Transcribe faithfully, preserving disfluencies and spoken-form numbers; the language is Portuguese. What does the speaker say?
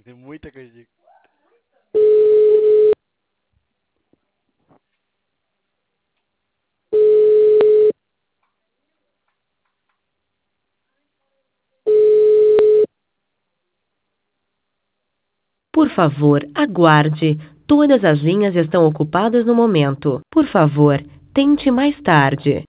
Muita canjica. Por favor, aguarde. Todas as linhas estão ocupadas no momento. Por favor, tente mais tarde.